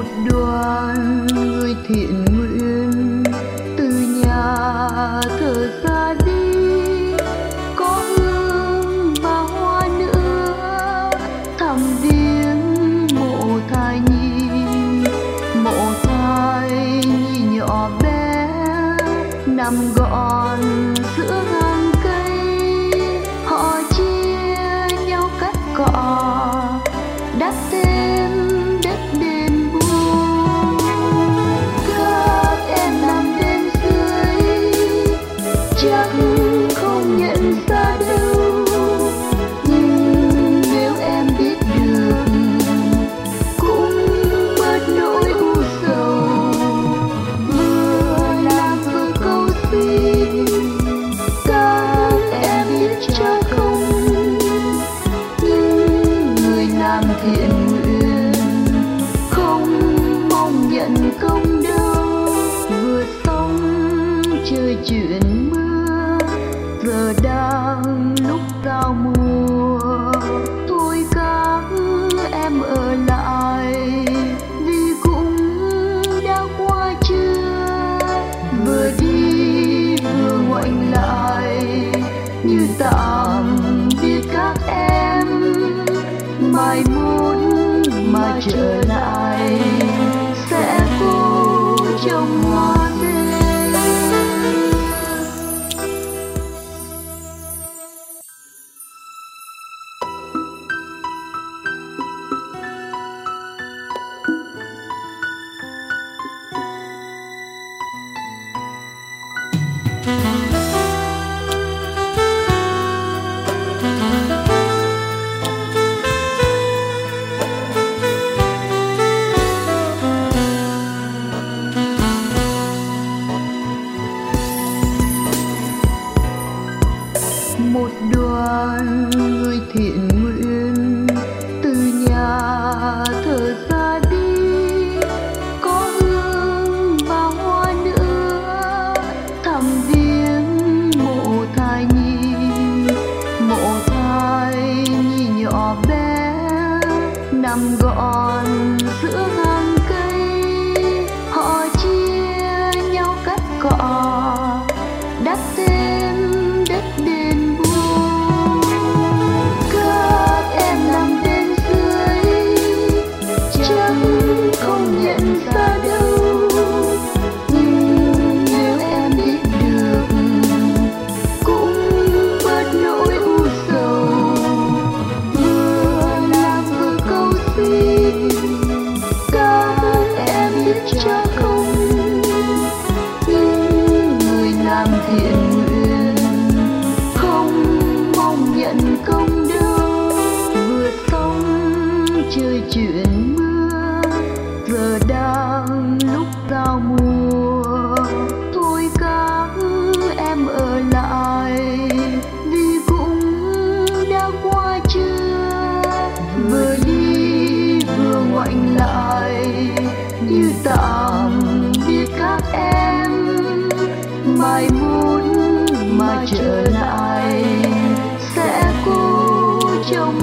một đoàn người thiện nguyện từ nhà thờ ra đi, có hương và hoa nữa thăm viếng mộ thai nhi nhỏ bé nằm gọn giữa hàng cây. Họ chia nhau cắt cỏ đắp thêm đất đền bù. Các em nằm bên dưới chắc không nhận ra đâu, nhưng nếu em biết được cũng bớt nỗi u sầu. Vừa làm vừa cầu xin các em biết chắc không, nhưng người làm thiện nguyện không mong nhận công đâu. Vừa xong trời chuyển mưa, giờ đang lúc giao mùa, thôi các em ở lại vì cũng đã qua trưa. Vừa đi vừa ngoảnh lại như tạm biệt các em, mai mốt mà trở lại sẽ cố trông hoa thêm. Một đoàn người thiện nguyện từ nhà thờ ra đi, có hương và hoa nữa thăm viếng mộ thai nhi nhỏ bé nằm gọn giữa hàng cây. Họ chia nhau cắt cỏ đắp thêm đất đền bù. Các em nằm bên dưới chắc không nhận ra đâu, nhưng nếu em biết được cũng bớt nỗi u sầu. Vừa làm vừa cầu xin các em biết chắc không, nhưng người làm thiện nguyện không mong nhận công đâu. Vừa xong trời chuyển mưa, giờ đang lúc giao mùa, thôi các em ở lại vì cũng đã qua trưa. Vừa đi vừa ngoảnh lại như tạm biệt các em, mai mốt mà trở lại sẽ cố trông